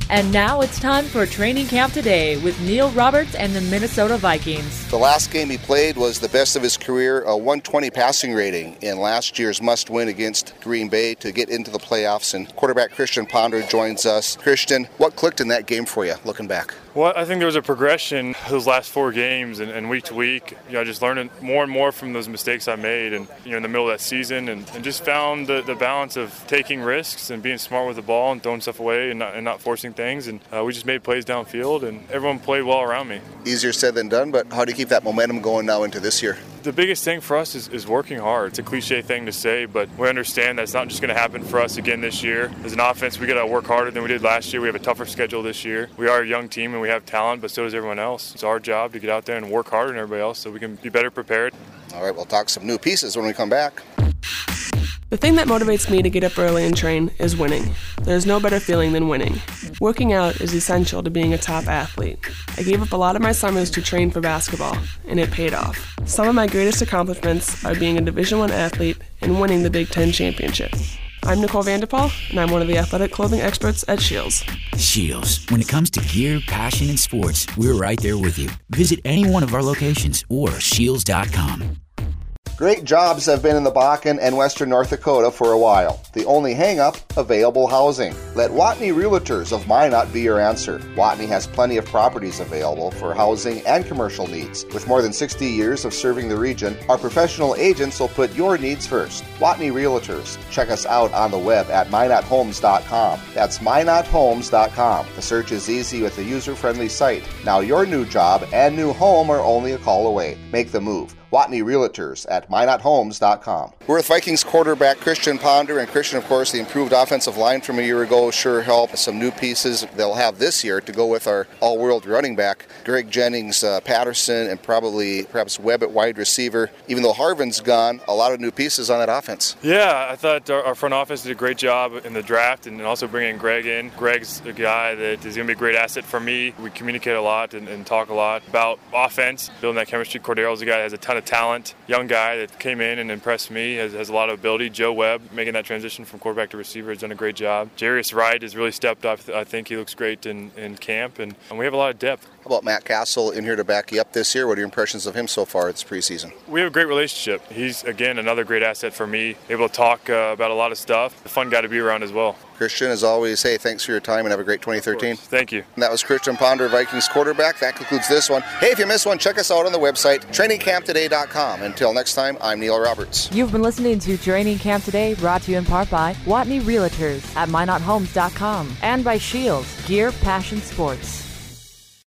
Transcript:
And now it's time for Training Camp Today with Neil Roberts and the Minnesota Vikings. The last game he played was the best of his career, a 120 passing rating in last year's must-win against Green Bay to get into the playoffs. And quarterback Christian Ponder joins us. Christian, what clicked in that game for you, looking back? Well, I think there was a progression those last 4 games and week to week. I just learned more and more from those mistakes I made and in the middle of that season and just found the balance of taking risks and being smart with the ball and throwing stuff away and not forcing things. And we just made plays downfield and everyone played well around me. Easier said than done, but how do you keep that momentum going now into this year? The biggest thing for us is working hard. It's a cliche thing to say, but we understand that's not just going to happen for us again this year. As an offense, we got to work harder than we did last year. We have a tougher schedule this year. We are a young team and we have talent, but so does everyone else. It's our job to get out there and work harder than everybody else so we can be better prepared. All right, we'll talk some new pieces when we come back. The thing that motivates me to get up early and train is winning. There's no better feeling than winning. Working out is essential to being a top athlete. I gave up a lot of my summers to train for basketball, and it paid off. Some of my greatest accomplishments are being a Division I athlete and winning the Big Ten championship. I'm Nicole Vanderpaul, and I'm one of the athletic clothing experts at Shields. Shields. When it comes to gear, passion, and sports, we're right there with you. Visit any one of our locations or shields.com. Great jobs have been in the Bakken and western North Dakota for a while. The only hang-up, available housing. Let Watney Realtors of Minot be your answer. Watney has plenty of properties available for housing and commercial needs. With more than 60 years of serving the region, our professional agents will put your needs first. Watney Realtors. Check us out on the web at minothomes.com. That's minothomes.com. The search is easy with a user-friendly site. Now your new job and new home are only a call away. Make the move. Watney Realtors at minothomes.com. We're with Vikings quarterback Christian Ponder, and Christian, of course, the improved offensive line from a year ago sure helped. Some new pieces they'll have this year to go with our all-world running back, Greg Jennings, Patterson, and perhaps Webb at wide receiver. Even though Harvin's gone, a lot of new pieces on that offense. Yeah, I thought our front office did a great job in the draft and also bringing Greg in. Greg's a guy that is going to be a great asset for me. We communicate a lot and talk a lot about offense, building that chemistry. Cordarrelle's a guy that has a ton of talent, young guy that came in and impressed me, has a lot of ability. Joe Webb, making that transition from quarterback to receiver, has done a great job. Jarius Wright has really stepped up. I think he looks great in camp, and we have a lot of depth. How about Matt Castle in here to back you up this year? What are your impressions of him so far this preseason? We have a great relationship. He's, again, another great asset for me, able to talk about a lot of stuff. A fun guy to be around as well. Christian, as always, hey, thanks for your time and have a great 2013. Thank you. And that was Christian Ponder, Vikings quarterback. That concludes this one. Hey, if you missed one, check us out on the website, trainingcamptoday.com. Until next time, I'm Neil Roberts. You've been listening to Training Camp Today, brought to you in part by Watney Realtors at minothomes.com and by Shields, Gear, Passion, Sports.